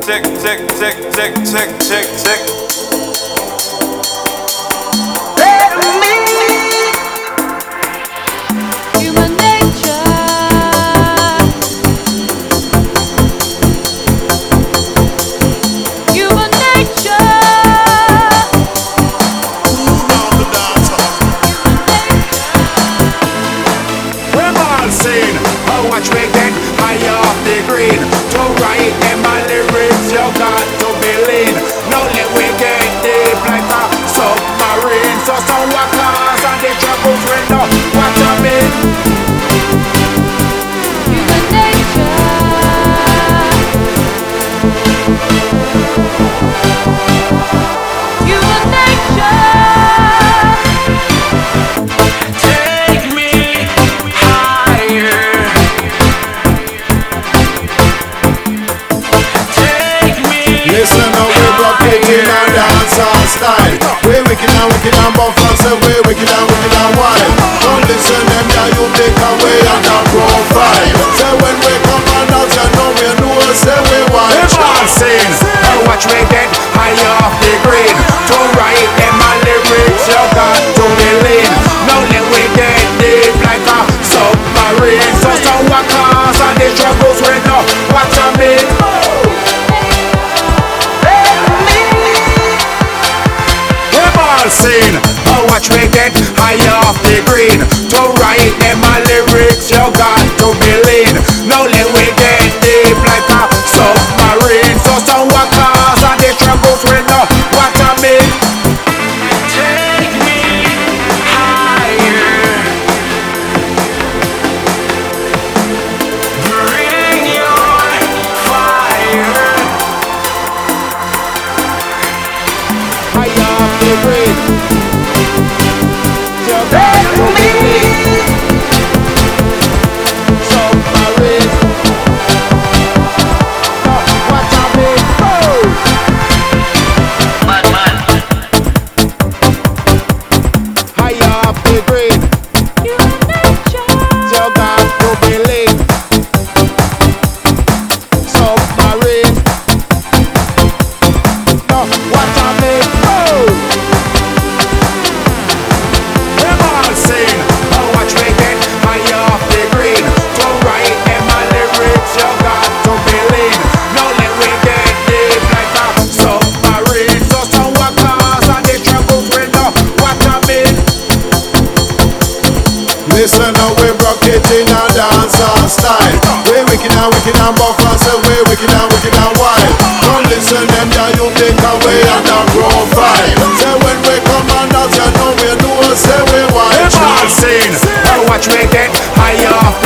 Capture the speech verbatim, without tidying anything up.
tick, tick, tick, tick, tick, tick, tick. Human nature. Human nature. We're all seen. Oh, watch me get high off the green. To write in my lyrics, you got to be lean. No let we get deep like a submarine. So some walkers and the troubles we know what I mean. Human nature. Human nature. Take me higher. Take me. Listen now, we rockin' our dancehall style. We wicked and wicked and buff and say we wicked and wicked and wild. Don't listen them, yeah, you take away on the profile. Say when we come on out, you know we know, say we want We're all seen. Oh, watch me get high off the green. To write in my lyrics, you got to be lean. No let we get deep like a submarine. So some walkers and the troubles we know what I mean. We're all seen. Oh, watch me get high off the green. To write in my lyrics, you got to be lean. No let we get deep like a submarine. So some walkers and the troubles we know what I mean. Take me higher. Bring your fire. High off the green. You got to be lean. Submarine. Know what I mean. Oh. High off the green. Human nature. You got to be lean. Submarine. Know what I mean. Oh. We're all seen. Oh, watch me get high off the green. To write in my lyrics, you got to be lean. No let we get deep like a submarine. So some walkers and the troubles we know what I mean. Listen now, we rockin' our dancehall style. We wicked and wicked and buff and say we wicked and wicked and wild. Don't listen them, yeah, you take away on the profile. Say when we come on out, you know we know, say we want We're all seen. Oh, watch me get high off